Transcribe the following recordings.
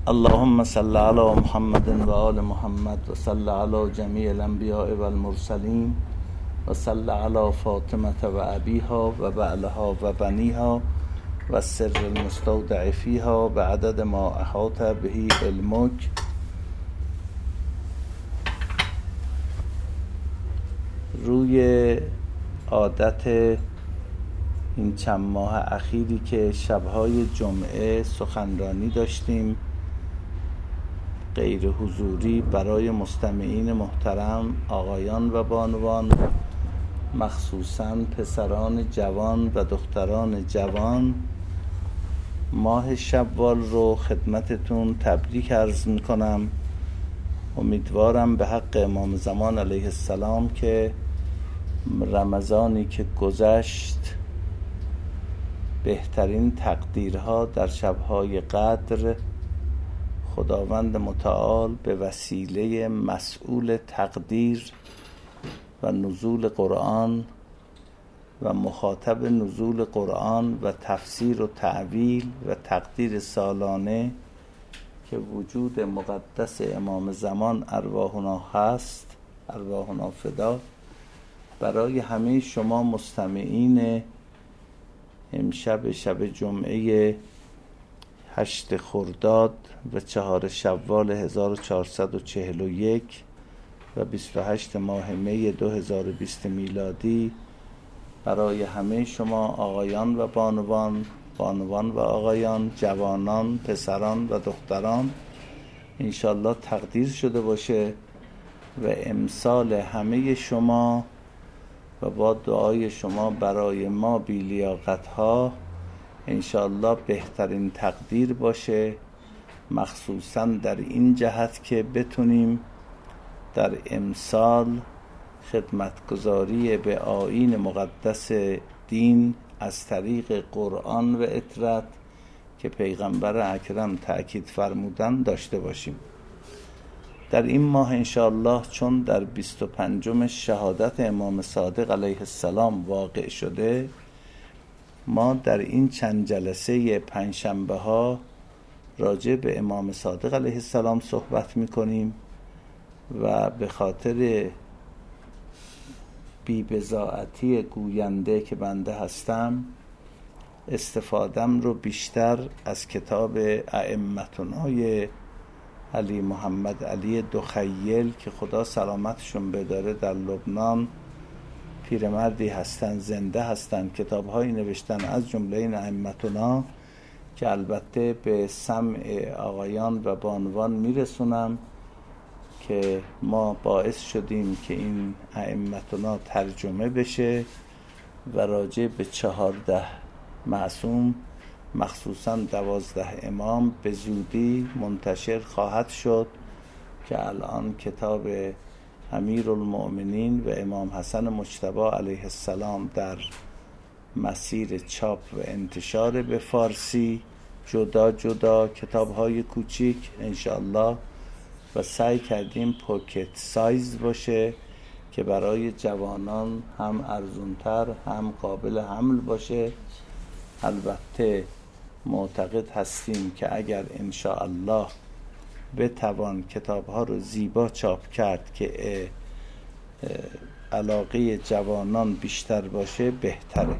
اللهم صل على محمد و آل محمد و صل على جمیع الانبیاء و المرسلین و صل على فاطمة و ابیها و بعلها و بنیها و سر المستودع فیها بعدد ما احاط به علمک. روی عادت این چند ماه اخیری که شبهای جمعه سخنرانی داشتیم غیر حضوری برای مستمعین محترم، آقایان و بانوان، مخصوصاً پسران جوان و دختران جوان، ماه شوال رو خدمتتون تبریک عرض میکنم. امیدوارم به حق امام زمان علیه السلام که رمضانی که گذشت بهترین تقدیرها در شبهای قدر خداوند متعال به وسیله مسئول تقدیر و نزول قرآن و مخاطب نزول قرآن و تفسیر و تعویل و تقدیر سالانه که وجود مقدس امام زمان ارواحنا هست، ارواحنا فدا، برای همه شما مستمعین امشب شب جمعه 8 خرداد و 4 شوال 1441 و 28 ماه می 2020 میلادی، برای همه شما آقایان و بانوان، بانوان و آقایان، جوانان، پسران و دختران انشالله تقدیر شده باشه و امسال همه شما و با دعای شما برای ما بی لیاقت ها انشالله بهترین تقدیر باشه، مخصوصا در این جهت که بتونیم در امسال خدمتگزاری به آیین مقدس دین از طریق قرآن و اطرت که پیغمبر اکرم تأکید فرمودن داشته باشیم. در این ماه انشاءالله چون در 25 شهادت امام صادق علیه السلام واقع شده، ما در این چند جلسه پنجشنبه ها راجع به امام صادق علیه السلام صحبت میکنیم و به خاطر بی‌بضاعتی گوینده که بنده هستم استفادم رو بیشتر از کتاب ائمتنای علی محمد علی دخیل که خدا سلامتشون بداره در لبنان پیرمردی هستن، زنده هستن، کتاب‌هایی نوشتن از جمله این ائمتنا که البته به سمع آقایان و بانوان میرسونم که ما باعث شدیم که این ائمتنا ترجمه بشه و راجع به 14 معصوم مخصوصاً 12 امام به زودی منتشر خواهد شد که الان کتاب امیرالمؤمنین و امام حسن مجتبی علیه السلام در مسیر چاپ و انتشار به فارسی، جدا جدا کتاب‌های کوچیک انشاءالله، و سعی کردیم پوکت سایز باشه که برای جوانان هم ارزونتر هم قابل حمل باشه. البته معتقد هستیم که اگر انشاءالله بتوان کتاب‌ها رو زیبا چاپ کرد که علاقه جوانان بیشتر باشه بهتره.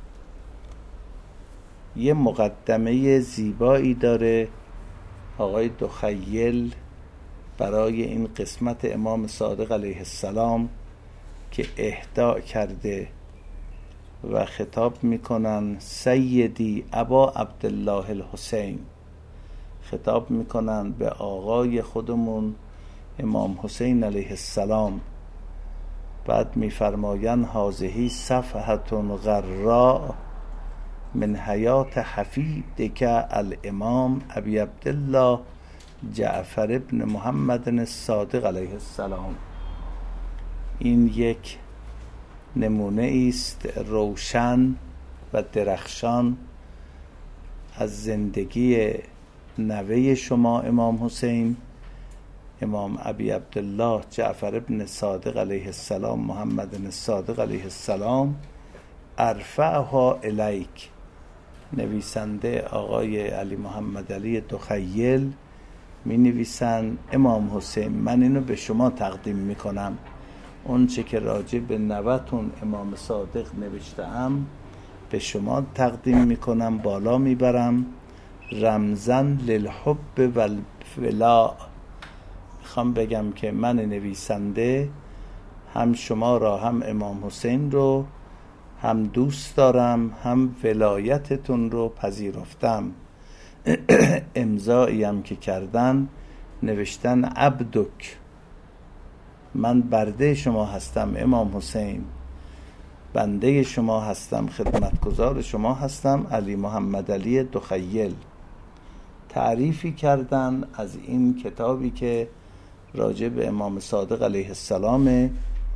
یه مقدمه زیبایی داره آقای دخیل برای این قسمت امام صادق علیه السلام که اهداء کرده و خطاب میکنن سیدی ابا عبدالله الحسین، خطاب میکنن به آقای خودمون امام حسین علیه السلام. بعد میفرماین هذه صفحة غراء من حیات حفیدک الامام ابی عبدالله جعفر ابن محمد الصادق علیه السلام. این یک نمونه است روشن و درخشان از زندگی نوه شما امام حسین، امام ابی عبدالله جعفر ابن صادق علیه السلام محمد الصادق علیه السلام. ارفعها الیک، نویسنده آقای علی محمد علی دخیل می نویسن امام حسین من اینو به شما تقدیم می کنم، اون چه که راجع به نوتون امام صادق نوشتم به شما تقدیم می کنم، بالا می برم. رمزن للحب والولاء، میخوام بگم که من نویسنده هم شما را هم امام حسین رو هم دوست دارم، هم ولایتتون رو پذیرفتم. امضایی هم که کردن نوشتن عبدک، من برده شما هستم امام حسین، بنده شما هستم، خدمتگزار شما هستم. علی محمد علی دخیل تعریفی کردن از این کتابی که راجع به امام صادق علیه السلام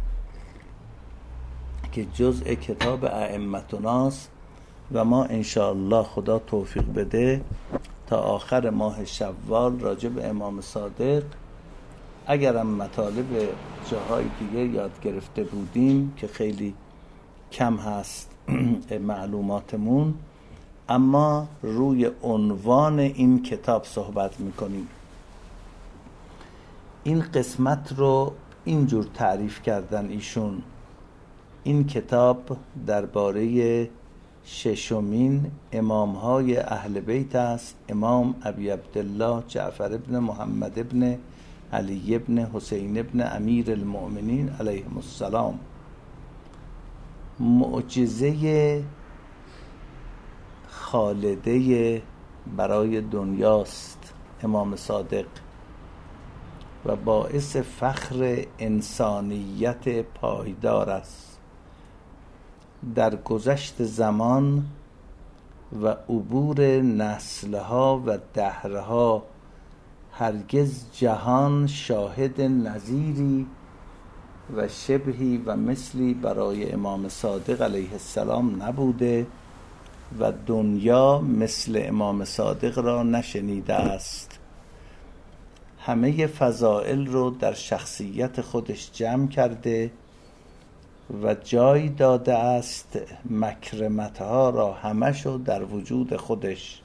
که جزء کتاب ائمتناست و ما انشاءالله خدا توفیق بده تا آخر ماه شوال راجع به امام صادق، اگرم مطالب جاهای دیگه یاد گرفته بودیم که خیلی کم هست معلوماتمون، اما روی عنوان این کتاب صحبت میکنیم. این قسمت رو اینجور تعریف کردن ایشون: این کتاب درباره ششمین امامهای اهل بیت است، امام ابی عبدالله جعفر ابن محمد ابن علی ابن حسین ابن امیر المؤمنین علیهم السلام. معجزه خالده برای دنیاست امام صادق و باعث فخر انسانیت پایدار است. در گذشت زمان و عبور نسلها و دهرها هرگز جهان شاهد نظیری و شبهی و مثلی برای امام صادق علیه السلام نبوده و دنیا مثل امام صادق را نشنیده است. همه فضائل رو در شخصیت خودش جمع کرده و جای داده است مکرمتها را همشو در وجود خودش.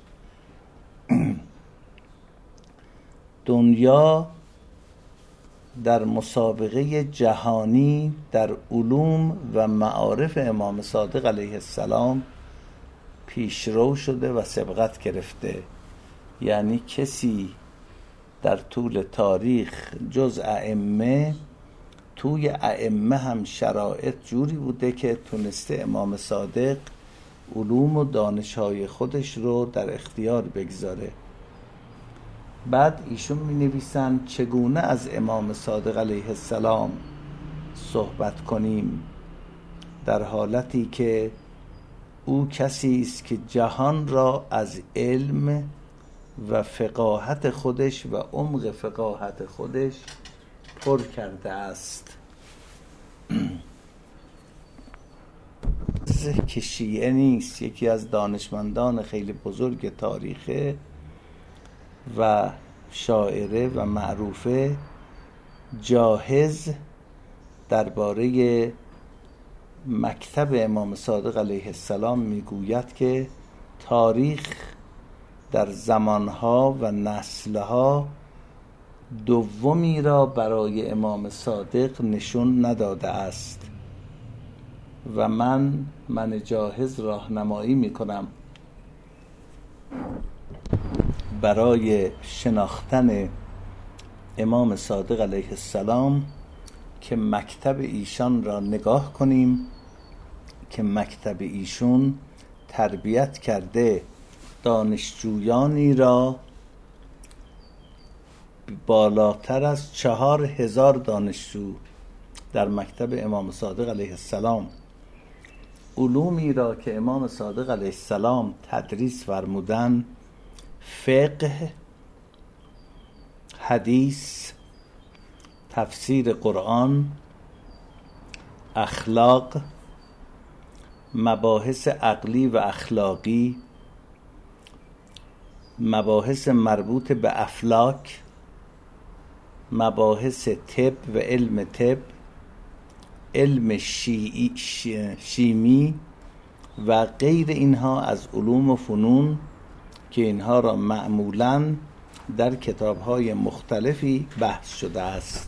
دنیا در مسابقه جهانی در علوم و معارف امام صادق علیه السلام پیشرو شده و سبقت گرفته، یعنی کسی در طول تاریخ جز ائمه، توی ائمه هم شرایط جوری بوده که تونسته امام صادق علوم و دانش‌های خودش رو در اختیار بگذاره. بعد ایشون می نویسن چگونه از امام صادق علیه السلام صحبت کنیم در حالتی که او کسی است که جهان را از علم و فقاهت خودش و عمق فقاهت خودش پر کرده است. که شیعه نیست، یکی از دانشمندان خیلی بزرگ تاریخه و شاعره و معروفه، جاهز درباره مکتب امام صادق علیه السلام میگوید که تاریخ در زمانها و نسلها دومی را برای امام صادق نشون نداده است و من جاهز راهنمایی میکنم برای شناختن امام صادق علیه السلام که مکتب ایشان را نگاه کنیم که مکتب ایشون تربیت کرده دانشجویانی را بالاتر از 4000 دانشجو در مکتب امام صادق علیه السلام. علومی را که امام صادق علیه السلام تدریس فرمودن: فقه، حدیث، تفسیر قرآن، اخلاق، مباحث عقلی و اخلاقی، مباحث مربوط به افلاک، مباحث طب و علم طب، علم شیمی و غیر اینها از علوم و فنون که اینها را معمولاً در کتاب‌های مختلفی بحث شده است.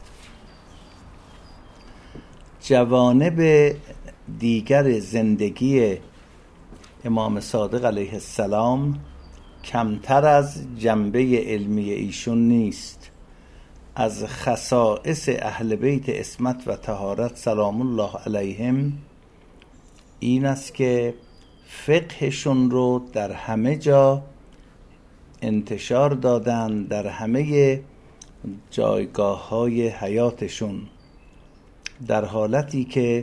جوانب دیگر زندگی امام صادق علیه السلام کمتر از جنبه علمی ایشون نیست. از خصائص اهل بیت عصمت و طهارت سلام الله علیهم این است که فقهشون رو در همه جا انتشار دادن، در همه جایگاه‌های حیاتشون، در حالتی که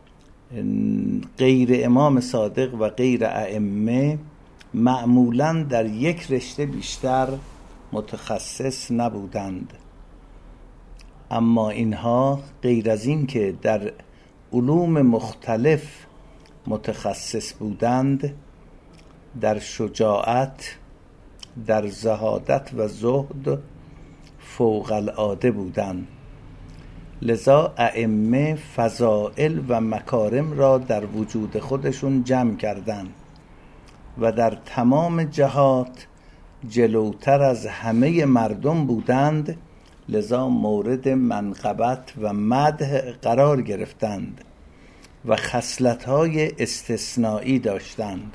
غیر امام صادق و غیر ائمه معمولاً در یک رشته بیشتر متخصص نبودند. اما اینها غیر از این که در علوم مختلف متخصص بودند، در شجاعت، در زهادت و زهد فوق العاده بودند. لذا ائمه فضائل و مکارم را در وجود خودشون جمع کردند و در تمام جهات جلوتر از همه مردم بودند، لذا مورد منقبت و مدح قرار گرفتند و خصلت‌های استثنایی داشتند.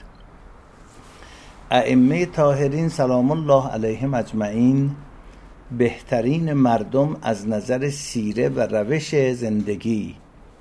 ائمه طاهرین سلام الله علیهم اجمعین بهترین مردم از نظر سیره و روش زندگی،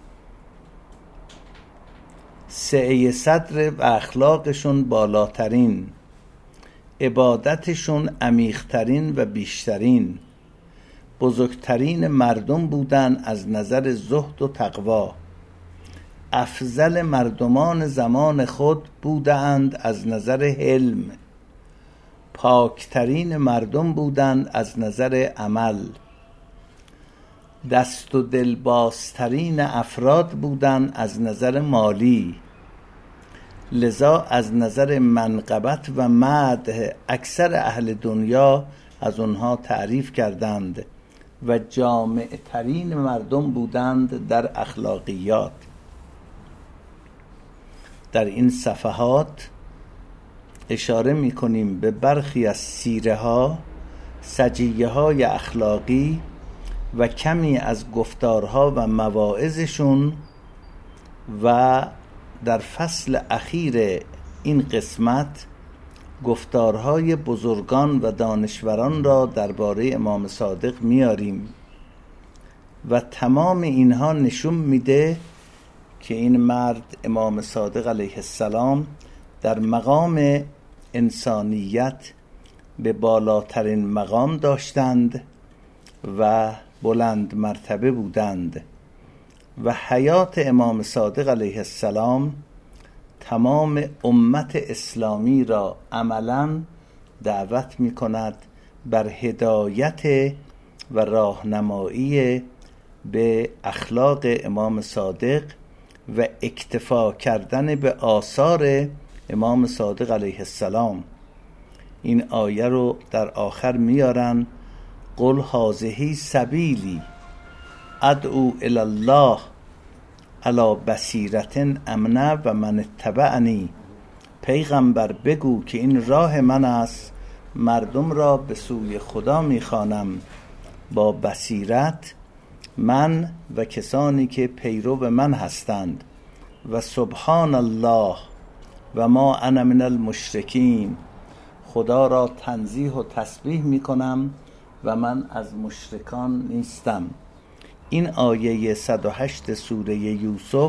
سعه صدر و اخلاقشون بالاترین، عبادتشون عمیق‌ترین و بیشترین، بزرگترین مردم بودند از نظر زهد و تقوا، افضل مردمان زمان خود بودند از نظر حلم، پاکترین مردم بودند از نظر عمل، دست و دلبازترین افراد بودند از نظر مالی. لذا از نظر منقبت و مدح اکثر اهل دنیا از اونها تعریف کردند و جامعترین مردم بودند در اخلاقیات. در این صفحات اشاره می‌کنیم به برخی از سیره ها، سجیه های اخلاقی و کمی از گفتارها و مواعظشون، و در فصل اخیر این قسمت گفتارهای بزرگان و دانشوران را درباره امام صادق میاریم و تمام اینها نشون میده که این مرد امام صادق علیه السلام در مقام انسانیت به بالاترین مقام داشتند و بلند مرتبه بودند و حیات امام صادق علیه السلام تمام امت اسلامی را عملاً دعوت می کند بر هدایت و راهنمایی به اخلاق امام صادق و اکتفا کردن به آثار امام صادق علیه السلام. این آیه رو در آخر میارن: قل هذه سبیلی ادعو الی الله علی بصیرة انا و من اتبعنی. پیغمبر بگو که این راه من است، مردم را به سوی خدا میخوانم با بصیرت، من و کسانی که پیرو من هستند، و سبحان الله و ما انا من المشرکین. خدا را تنزیه و تسبیح میکنم و من از مشرکان نیستم. این آیه 108 سوره یوسف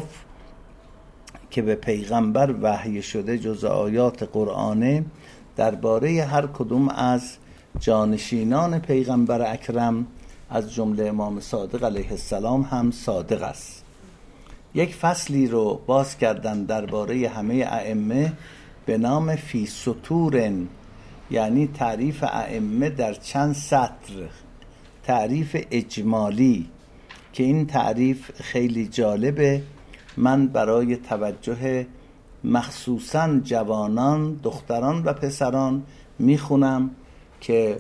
که به پیغمبر وحی شده جز آیات قرآنه، درباره هر کدوم از جانشینان پیغمبر اکرم از جمله امام صادق علیه السلام هم صادق است. یک فصلی رو باز کردن درباره همه ائمه به نام فی سطور، یعنی تعریف ائمه در چند سطر، تعریف اجمالی، که این تعریف خیلی جالبه. من برای توجه مخصوصاً جوانان، دختران و پسران میخونم که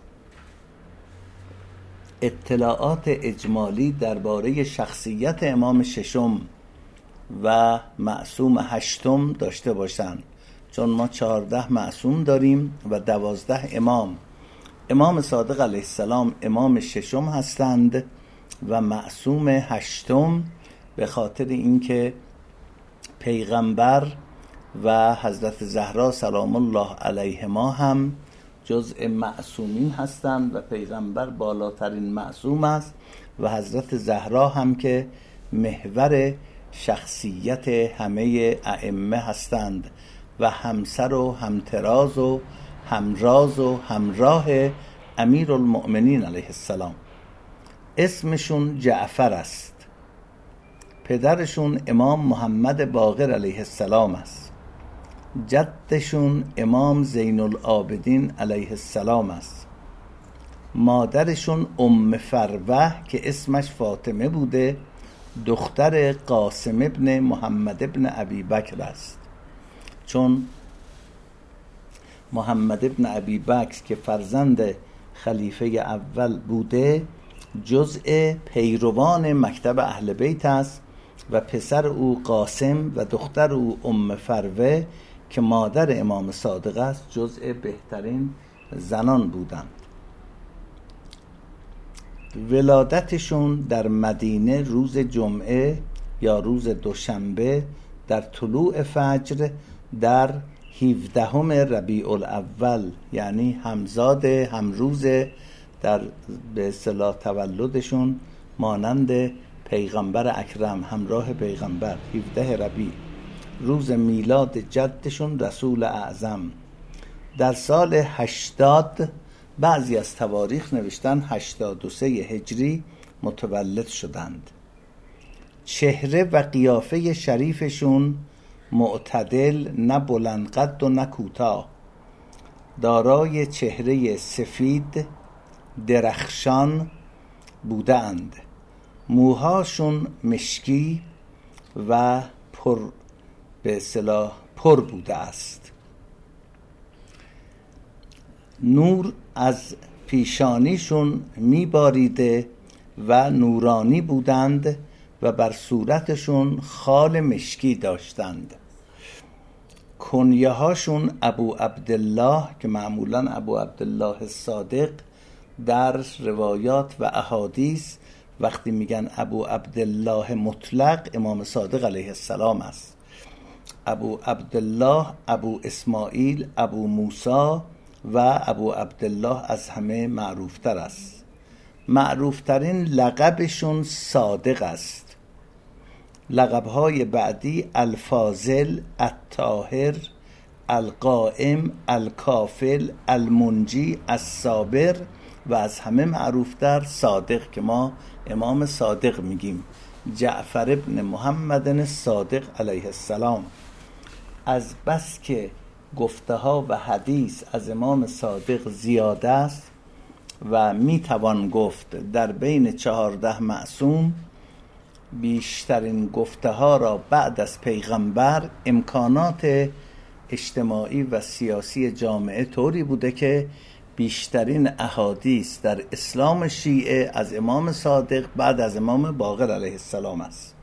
اطلاعات اجمالی درباره شخصیت امام ششم و معصوم هشتم داشته باشند، چون ما 14 معصوم داریم و 12 امام. امام صادق علیه السلام امام ششم هستند و معصوم هشتم، به خاطر اینکه پیغمبر و حضرت زهرا سلام الله علیهما هم جزء معصومین هستند و پیغمبر بالاترین معصوم است و حضرت زهرا هم که محور شخصیت همه ائمه هستند و همسر و همتراز و همراز و همراه امیرالمؤمنین علیه السلام. اسمشون جعفر است. پدرشون امام محمد باقر علیه السلام است. جدشون امام زین العابدین علیه السلام است. مادرشون ام فروه که اسمش فاطمه بوده، دختر قاسم ابن محمد ابن ابی بکر است. چون محمد ابن ابی بکر که فرزند خلیفه اول بوده، جزء پیروان مکتب اهل بیت است و پسر او قاسم و دختر او ام فروه که مادر امام صادق است جزء بهترین زنان بودند. ولادتشون در مدینه روز جمعه یا روز دوشنبه در طلوع فجر در 17 ربیع الاول، یعنی همزاد همروز در به اصطلاح تولدشون مانند پیغمبر اکرم همراه پیغمبر، 17 ربیع روز میلاد جدشون رسول اعظم. در سال 80 بعضی از تواریخ نوشتن 83 هجری متولد شدند. چهره و قیافه شریفشون معتدل، نه بلند قد و نه کوتاه، دارای چهره سفید درخشان بودند. موهاشون مشکی و به اصطلاح پر بوده است. نور از پیشانیشون میباریده و نورانی بودند و بر صورتشون خال مشکی داشتند. کنیه هاشون ابو عبدالله که معمولا ابو عبدالله الصادق در روایات و احادیث وقتی میگن ابو عبدالله مطلق امام صادق علیه السلام است. ابو عبدالله، ابو اسماعیل، ابو موسی و ابو عبدالله از همه معروفتر است. معروفترین لقبشون صادق است. لقبهای بعدی الفاضل، الطاهر، القائم، الکافل، المنجی، الصابر و از همه معروفتر صادق که ما امام صادق میگیم، جعفر ابن محمد الصادق علیه السلام. از بس که گفته ها و حدیث از امام صادق زیاده است و میتوان گفت در بین 14 معصوم بیشترین گفته ها را بعد از پیغمبر امکانات اجتماعی و سیاسی جامعه طوری بوده که بیشترین احادیث در اسلام شیعه از امام صادق بعد از امام باقر علیه السلام است.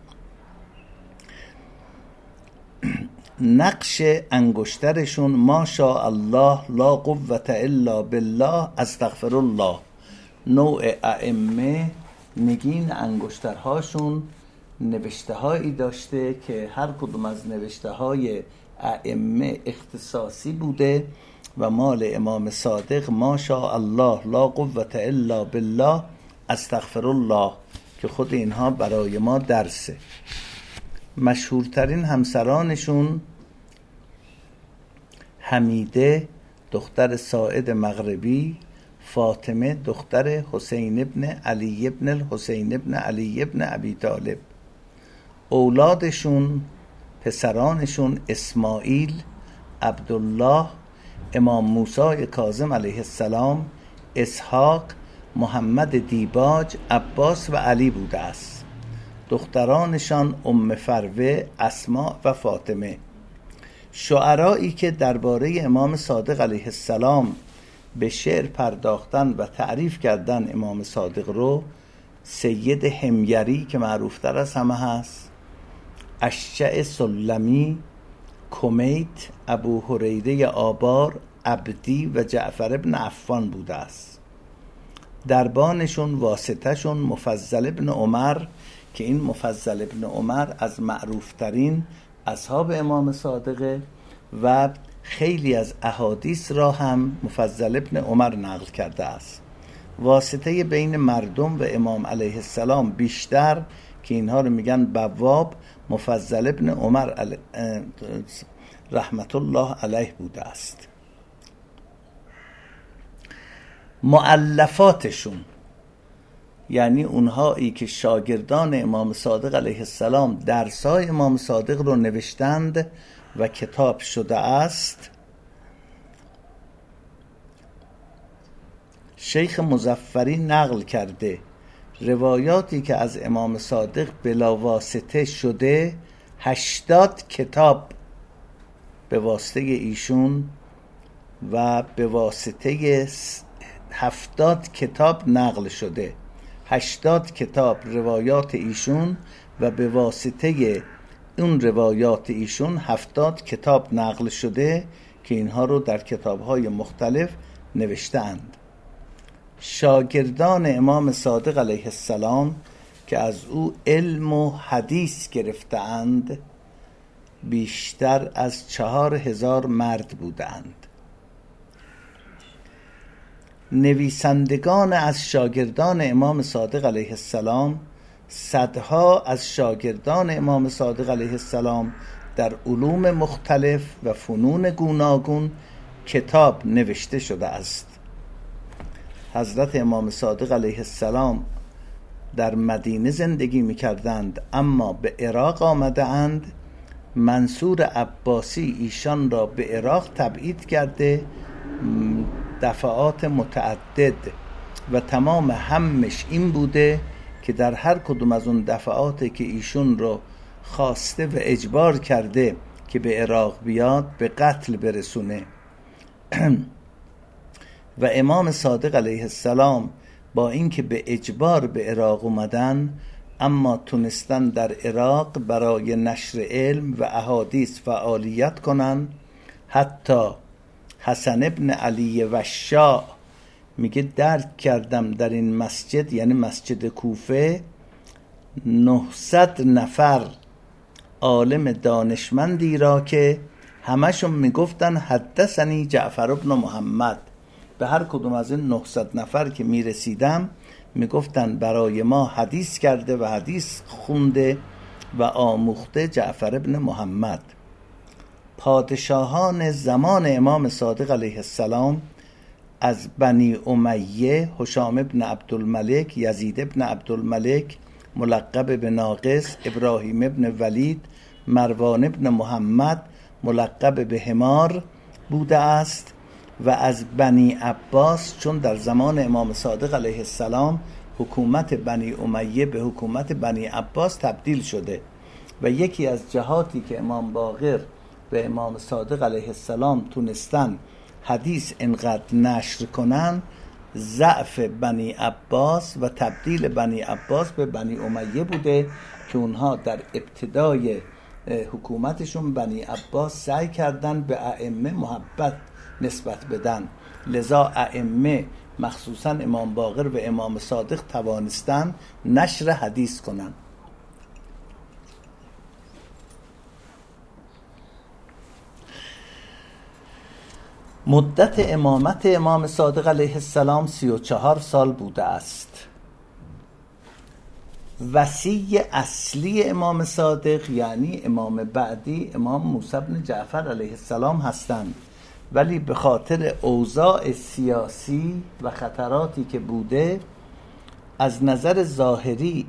نقش انگشترشون ماشاء الله لا قوة الا بالله استغفر الله. نوع ائمه نگین انگشترهاشون نوشته هایی داشته که هر کدوم از نوشته های ائمه اختصاصی بوده و مال امام صادق ماشاء الله لا قوة الا بالله استغفر الله که خود اینها برای ما درسه. مشهورترین همسرانشون حمیده دختر ساعد مغربی، فاطمه دختر حسین ابن علی ابن الحسین ابن علی ابن ابی طالب. اولادشون پسرانشون اسماعیل، عبدالله، امام موسی کاظم علیه السلام، اسحاق، محمد دیباج، عباس و علی بوده است. دخترانشان ام فروه، اسماء و فاطمه. شعرایی که درباره امام صادق علیه السلام به شعر پرداختن و تعریف کردن امام صادق رو سید حمیری که معروفتر از همه هست، اشجع سلمی، کمیت، ابو هریره آبار، عبدی و جعفر ابن عفان بوده است. دربانشون واسطهشون مفضل ابن عمر که این مفضل ابن عمر از معروفترین اصحاب امام صادقه و خیلی از احادیث را هم مفضل ابن عمر نقل کرده است. واسطه بین مردم و امام علیه السلام بیشتر که اینها رو میگن بواب مفضل ابن عمر رحمت الله علیه بوده است. مؤلفاتشون یعنی اونهایی که شاگردان امام صادق علیه السلام درسای امام صادق رو نوشتند و کتاب شده است، شیخ مظفری نقل کرده روایاتی که از امام صادق بلا واسطه شده 80 کتاب به واسطه ایشون و به واسطه 70 کتاب نقل شده. 80 کتاب روایات ایشون و به واسطه اون روایات ایشون 70 کتاب نقل شده که اینها رو در کتاب‌های مختلف نوشتند. شاگردان امام صادق علیه السلام که از او علم و حدیث گرفتند بیشتر از 4000 مرد بودند. نویسندگان از شاگردان امام صادق علیه السلام صدها از شاگردان امام صادق علیه السلام در علوم مختلف و فنون گوناگون کتاب نوشته شده است. حضرت امام صادق علیه السلام در مدینه زندگی می کردند اما به عراق آمده اند. منصور عباسی ایشان را به عراق تبعید کرده دفعات متعدد و تمام همش این بوده که در هر کدوم از اون دفعاتی که ایشون رو خواسته و اجبار کرده که به عراق بیاد به قتل برسونه. و امام صادق علیه السلام با اینکه به اجبار به عراق اومدن اما تونستن در عراق برای نشر علم و احادیث فعالیت کنن. حتی حسن ابن علی وشاء میگه درک کردم در این مسجد یعنی مسجد کوفه 900 نفر عالم دانشمندی را که همشون میگفتن حدثنی جعفر ابن محمد. به هر کدوم از این 900 نفر که میرسیدم میگفتن برای ما حدیث کرده و حدیث خونده و آموخته جعفر ابن محمد. پادشاهان زمان امام صادق علیه السلام از بنی امیه هشام ابن عبدالملک، یزید ابن عبدالملک ملقب به ناقص، ابراهیم ابن ولید، مروان ابن محمد ملقب به حمار بوده است و از بنی عباس چون در زمان امام صادق علیه السلام حکومت بنی امیه به حکومت بنی عباس تبدیل شده و یکی از جهاتی که امام باقر و امام صادق علیه السلام تونستن حدیث انقدر نشر کنن ضعف بنی عباس و تبدیل بنی عباس به بنی امیه بوده که اونها در ابتدای حکومتشون بنی عباس سعی کردن به ائمه محبت نسبت بدن، لذا ائمه مخصوصا امام باقر و امام صادق توانستن نشر حدیث کنن. مدت امامت امام صادق علیه السلام 34 سال بوده است. وصی اصلی امام صادق یعنی امام بعدی امام موسی بن جعفر علیه السلام هستند، ولی به خاطر اوضاع سیاسی و خطراتی که بوده از نظر ظاهری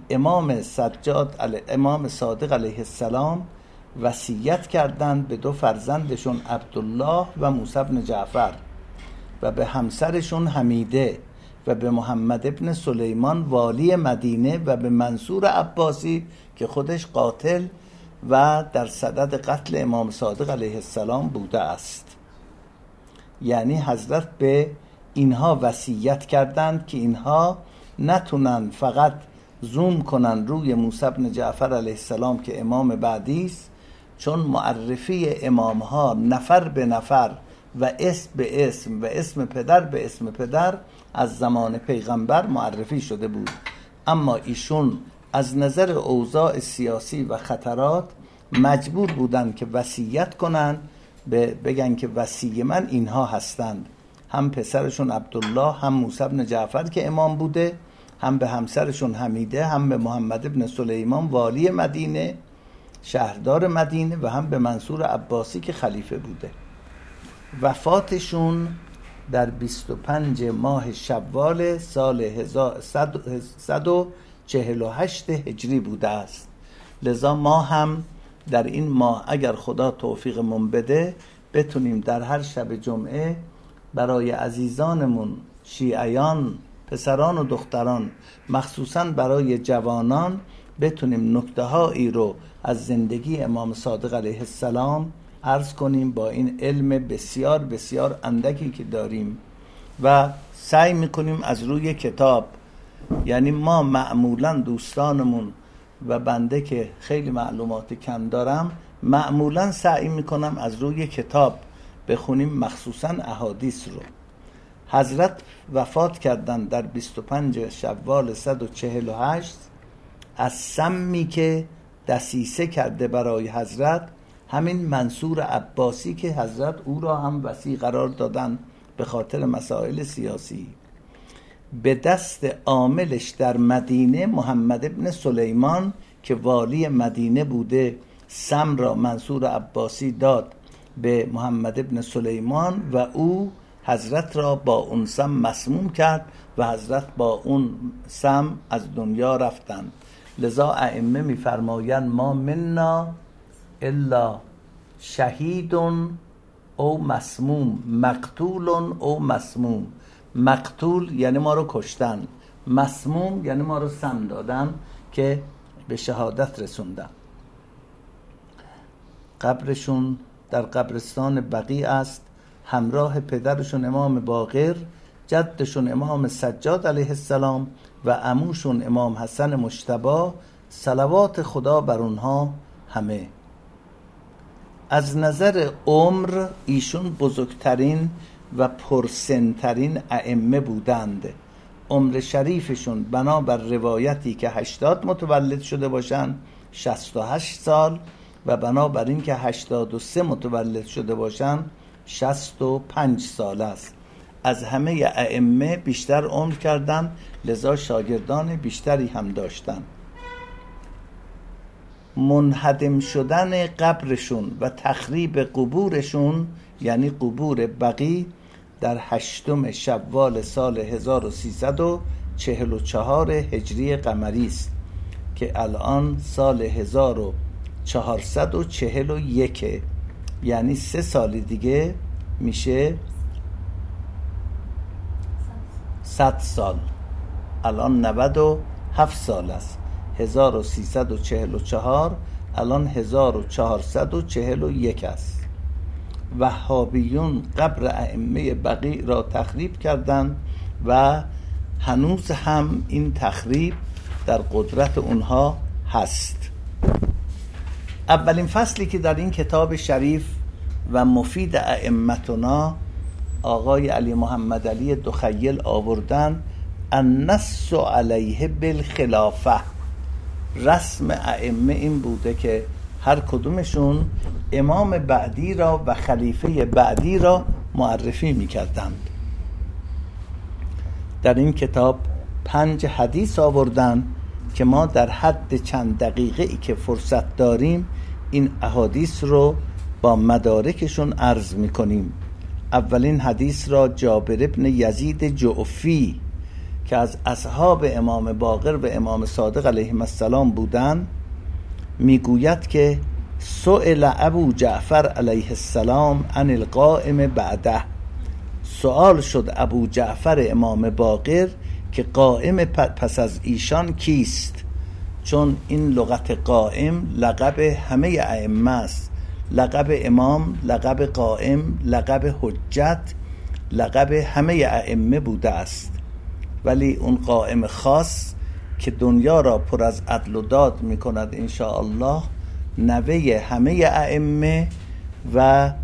امام صادق علیه السلام وصیت کردند به 2 فرزندشون عبدالله و موسی بن جعفر و به همسرشون حمیده و به محمد ابن سلیمان والی مدینه و به منصور عباسی که خودش قاتل و در صدد قتل امام صادق علیه السلام بوده است. یعنی حضرت به اینها وصیت کردند که اینها نتونن فقط زوم کنن روی موسی بن جعفر علیه السلام که امام بعدی است، چون معرفی امام ها نفر به نفر و اسم به اسم و اسم پدر به اسم پدر از زمان پیغمبر معرفی شده بود. اما ایشون از نظر اوضاع سیاسی و خطرات مجبور بودن که وصیت کنن، بگن که وصی من اینها هستند. هم پسرشون عبدالله، هم موسی بن جعفر که امام بوده، هم به همسرشون حمیده، هم به محمد بن سلیمان والی مدینه شهردار مدینه، و هم به منصور عباسی که خلیفه بوده. وفاتشون در 25 ماه شوال سال 1148 هجری بوده است. لذا ما هم در این ماه اگر خدا توفیقمون بده بتونیم در هر شب جمعه برای عزیزانمون شیعیان، پسران و دختران، مخصوصا برای جوانان، بتونیم نکته‌هایی رو از زندگی امام صادق علیه السلام عرض کنیم با این علم بسیار بسیار اندکی که داریم، و سعی میکنیم از روی کتاب. یعنی ما معمولا دوستانمون و بنده که خیلی معلومات کم دارم، معمولا سعی میکنم از روی کتاب بخونیم، مخصوصا احادیث رو. حضرت وفات کردن در 25 شوال 148. از سمی که دسیسه کرده برای حضرت همین منصور عباسی که حضرت او را هم وصی قرار دادن به خاطر مسائل سیاسی، به دست عاملش در مدینه محمد بن سلیمان که والی مدینه بوده، سم را منصور عباسی داد به محمد بن سلیمان و او حضرت را با اون سم مسموم کرد و حضرت با اون سم از دنیا رفتند. لذا ائمه می‌فرمایند ما منا الا شهید او مسموم، مقتول او مسموم. مقتول یعنی ما رو کشتن، مسموم یعنی ما رو سم دادن که به شهادت رسوندن. قبرشون در قبرستان بقیع است، همراه پدرشون امام باقر، جدشون امام سجاد علیه السلام و عموشون امام حسن مجتبی، صلوات خدا بر اونها همه. از نظر عمر ایشون بزرگترین و پرسنترین ائمه بودند. عمر شریفشون بنابر روایتی که 80 متولد شده باشن 68 سال و بنابر این که 83 متولد شده باشن 65 سال است. از همه ائمه بیشتر عمر کردن، لذا شاگردان بیشتری هم داشتن. منهدم شدن قبرشون و تخریب قبورشون یعنی قبور بقیع در 8 شوال سال 1344 هجری قمری است که الان سال 1441، یعنی 3 سال دیگه میشه 100 سال. الان 97 سال است. 1344 الان 1441 است. وهابیون قبر ائمه بقیع را تخریب کردند و هنوز هم این تخریب در قدرت اونها هست. اولین فصلی که در این کتاب شریف و مفید ائمتنا آقای علی محمد علی دخیل آوردن، النص علیه بالخلافه. رسم ائمه این بوده که هر کدومشون امام بعدی را و خلیفه بعدی را معرفی می‌کردند. در این کتاب 5 حدیث آوردن که ما در حد چند دقیقه ای که فرصت داریم این احادیث رو با مدارکشون عرض می‌کنیم. اولین حدیث را جابر ابن یزید جعفی که از اصحاب امام باقر و امام صادق علیهم السلام بودند میگوید که سئل ابو جعفر علیه السلام عن القائم بعده. سوال شد ابو جعفر امام باقر که قائم پس از ایشان کیست؟ چون این لغت قائم لقب همه ائمه است. لقب امام، لقب قائم، لقب حجت، لقب همه ائمه بوده است. ولی اون قائم خاص که دنیا را پر از عدل و داد می کند انشاءالله، نوه همه ائمه و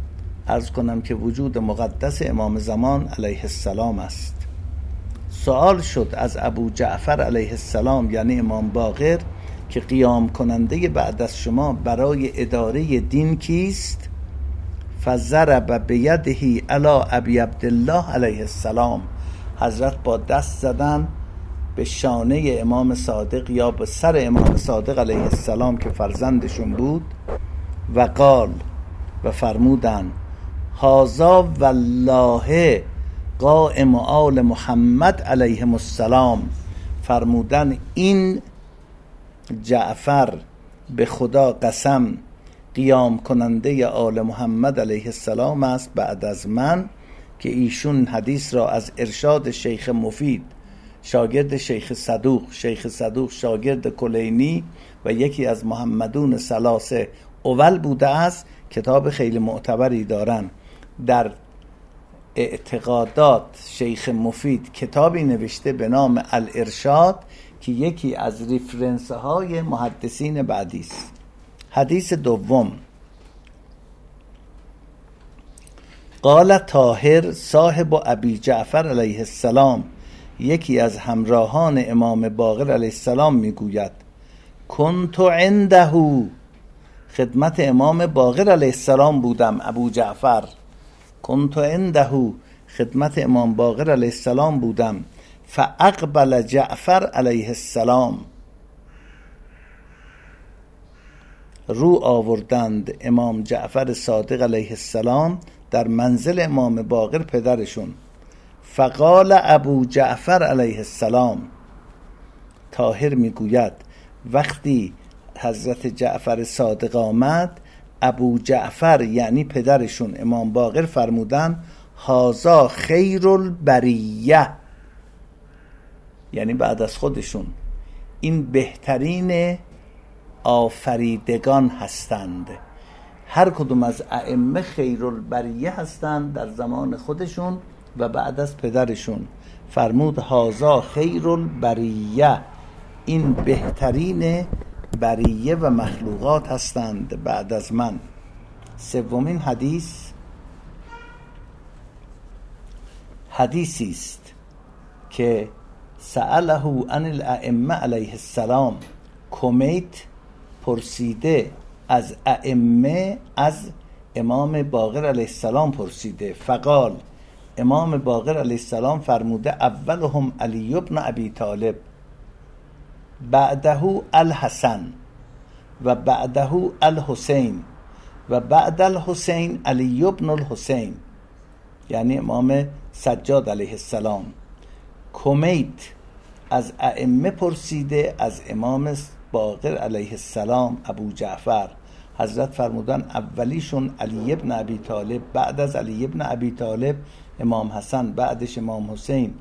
عرض کنم که وجود مقدس امام زمان علیه السلام است. سوال شد از ابو جعفر علیه السلام یعنی امام باقر که قیام کننده بعد از شما برای اداره دین کیست؟ فضرب بیده علی ابی عبدالله علیه السلام. حضرت با دست زدن به شانه امام صادق یا به سر امام صادق علیه السلام که فرزندشون بود و قال و فرمودن هذا والله قائم آل محمد علیهم السلام. فرمودن این جعفر به خدا قسم قیام کننده آل محمد علیه السلام است بعد از من، که ایشون حدیث را از ارشاد شیخ مفید شاگرد شیخ صدوق شاگرد کلینی و یکی از محمدون ثلاثه اول بوده است. کتاب خیلی معتبری دارن. در اعتقادات شیخ مفید کتابی نوشته به نام الارشاد که یکی از ریفرنس های محدثین بعدی است. حدیث دوم، قال طاهر صاحب ابی جعفر علیه السلام، یکی از همراهان امام باقر علیه السلام میگوید کنت عنده، خدمت امام باقر علیه السلام بودم. ابو جعفر کنت عنده، خدمت امام باقر علیه السلام بودم. فاقبل جعفر علیه السلام، رو آوردند امام جعفر صادق علیه السلام در منزل امام باقر پدرشون. فقال ابو جعفر علیه السلام، طاهر میگوید وقتی حضرت جعفر صادق آمد، ابو جعفر یعنی پدرشون امام باقر فرمودن هازا خیر البریه، یعنی بعد از خودشون این بهترین آفریدگان هستند. هر کدوم از ائمه خیر البریه هستند در زمان خودشون و بعد از پدرشون. فرمود هازا خیر البریه، این بهترین بریه و مخلوقات هستند بعد از من. سومین حدیثی است که سأله عن الائمه علیه السلام، کمیت پرسیده از ائمه، از امام باقر علیه السلام پرسیده. فقال، امام باقر علیه السلام فرموده اولهم علی ابن ابی طالب، بعده الحسن و بعده الحسین و بعد الحسین علی ابن الحسین، یعنی امام سجاد علیه السلام. کمیت از ائمه پرسیده از امام باقر علیه السلام ابو جعفر. حضرت فرمودن اولیشون علی ابن ابی طالب، بعد از علی ابن ابی طالب امام حسن، بعدش امام حسین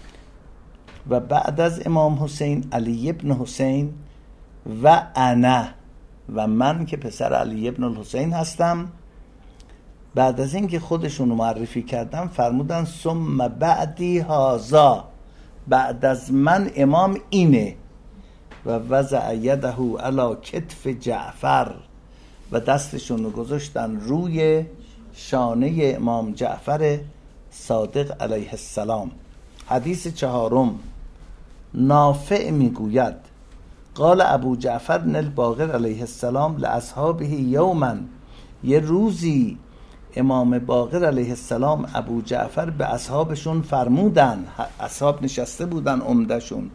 و بعد از امام حسین علی ابن حسین و انا، و من که پسر علی ابن الحسین هستم. بعد از این که خودشون معرفی کردم فرمودن ثم بعدی هازا، بعد از من امام اینه. و وضع یده علی کتف جعفر، و دستشون رو گذاشتن روی شانه امام جعفر صادق علیه السلام. حدیث چهارم، نافع میگوید قال ابو جعفر الباقر علیه السلام لاصحابه یوما، یه روزی امام باقر علیه السلام ابو جعفر به اصحابشون فرمودن، اصحاب نشسته بودن عمدهشون،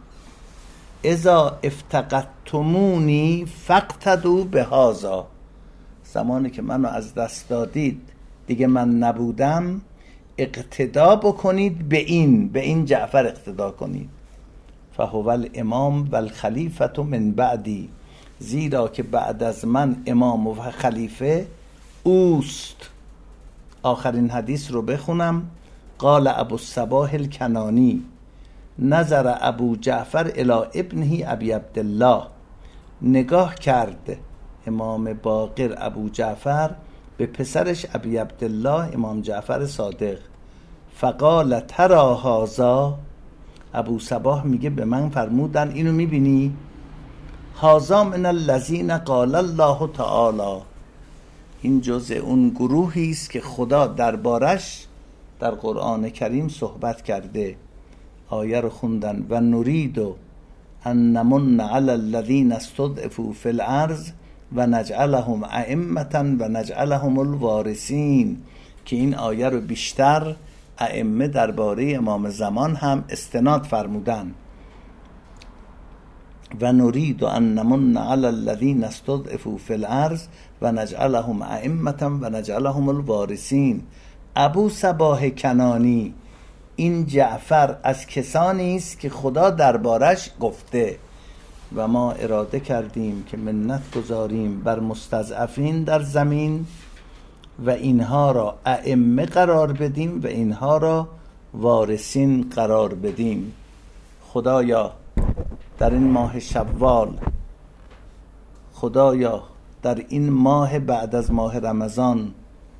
اذا افتقدتمونی فاقتدوا بهذا، زمانی که منو از دست دادید دیگه من نبودم، اقتدا بکنید به این جعفر اقتدا کنید. فهو الامام و الخلیفة من بعدی، زیرا که بعد از من امام و خلیفه اوست. آخرین حدیث رو بخونم. قال ابو الصباح الکنانی نظر ابو جعفر الی ابنه ابی عبدالله، نگاه کرد امام باقر ابو جعفر به پسرش ابی عبدالله امام جعفر صادق. فقال ترى هذا، ابو صباح میگه به من فرمودن اینو میبینی؟ هذا من الذین قال الله تعالی، این جزء اون گروهی است که خدا دربارش در قرآن کریم صحبت کرده. آیه رو خوندن و نرید ان نمن علی الذین استضعفوا فی الارض و نجعلهم ائمة و نجعلهم الوارثین، که این آیه رو بیشتر ائمه درباره امام زمان هم استناد فرمودن. و نرید ان نمن علی الذین استضعفوا فی الارض و نجعلهم ائمة و نجعلهم الوارثین. ابو صباح کنانی، این جعفر از کسانی است که خدا دربارش گفته و ما اراده کردیم که منت گذاریم بر مستضعفین در زمین و اینها را ائمه قرار بدیم و اینها را وارثین قرار بدیم. خدایا در این ماه شوال، خدایا در این ماه بعد از ماه رمضان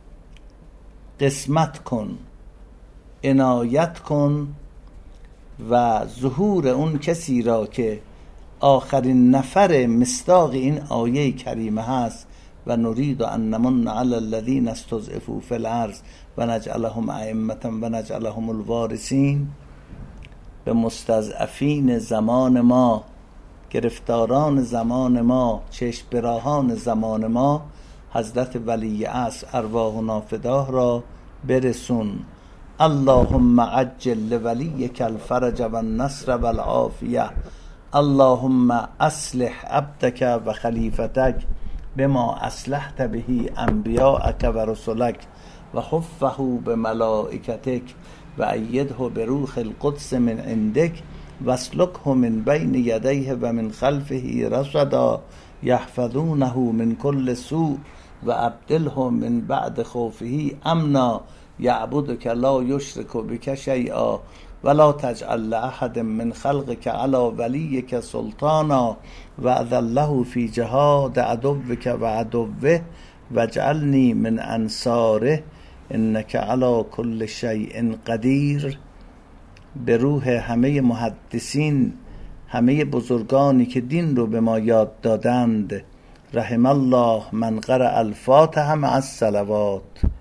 قسمت کن، عنایت کن و ظهور اون کسی را که آخرین نفر مصداق این آیه کریمه هست و نرید ان نمن علی الذین استضعفوا فی الارض و نجعلهم ائمة و نجعلهم الوارثین، به مستضعفین زمان ما، گرفتاران زمان ما، چشم براهان زمان ما، حضرت ولی عصر ارواحنا فداه را برسون. اللهم عجل لولیک الفرج و النصر و العافیه. اللهم اصلح عبدک و خلیفتک بما اصلحت به انبیاءک و رسلک و حفه بملائکتک و ایده بروح القدس من عندک واسلکه من بین یدیه و من خلفه رصدا یحفظونه من کل سوء و ابدله من بعد خوفه امنا یعبدک لا یشرک بک شیئا ولا تجعل لأحد من خلقك على وليك سلطانا وأذله في جهاد عدوك وعدوه واجعلني من أنصاره إنك على كل شيء قدير. به روح همه محدثین، همه بزرگانی که دین رو به ما یاد دادند، رحم الله من قرأ الفاتحه مع الصلوات.